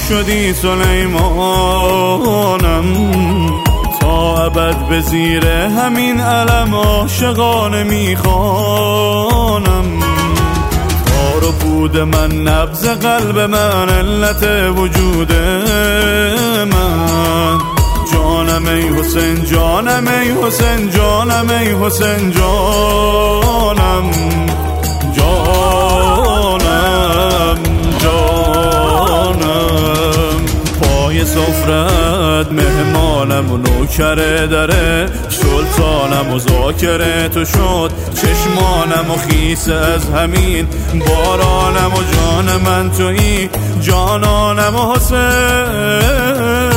شدی سلیمانم، تا ابد به زیر همین علم عاشقانه میخوانم. تار و پود من نبض قلب من، علت وجود من. جانم ای حسین، جانم ای حسین، جانم ای حسین، جانم جانم جانم. پای سفرت مهمانم و نوکر دره، سلطانم و ذاکر تو شد چشمانم و خیس از همین بارانم و جان من تویی، جانانم و حسین.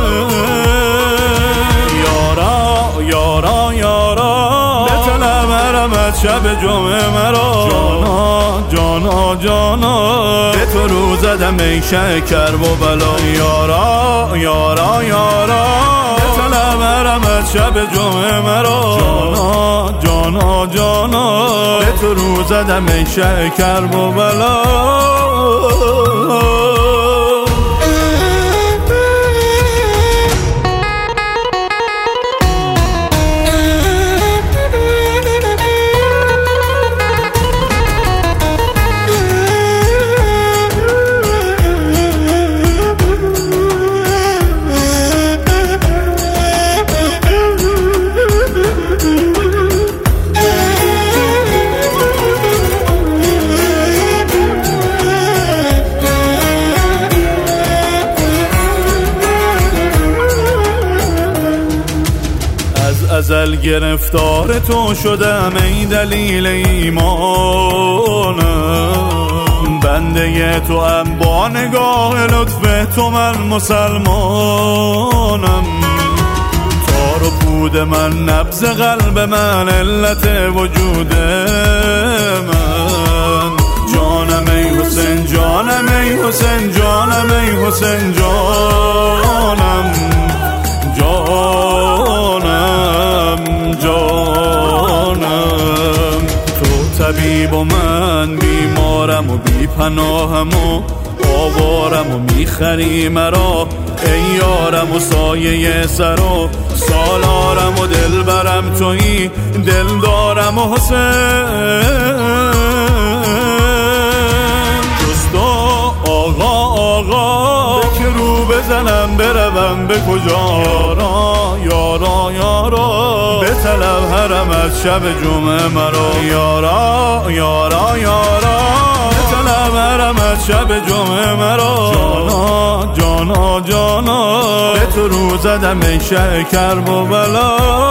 یارا یارا بطلب حرمت شب جمعه مرا، جانا جانا جانا به تو رو زدم ای شکر و بلا. یارا یارا یارا بطلب حرمت شب جمعه مرا، جانا جانا جانا به تو رو زدم ای شکر و بلا. ازل گرفتار تو شدم ای دلیل ایمانم، بنده تو ام با نگاه لطف تو من مسلمانم. تار و پود من نبض قلب من، علت وجود من. جانم ای حسین، جانم ای حسین، جانم ای حسین، جانم جانم جانم. تو طبیب و من بیمارم و بی پناهم و آوارم و میخری مرا، ای یارم و سایه سر و سالارم و دلبرم تویی، دلدارم و حسین. جست و آقا به که رو بزنم بروم به کجا؟ یارا یارا یارا بطلب حرمت شب جمعه مرا، یارا یارا یارا بطلب حرمت شب جمعه مرا، جانا جانا جانا به تو رو زدم ای شکر و بلا.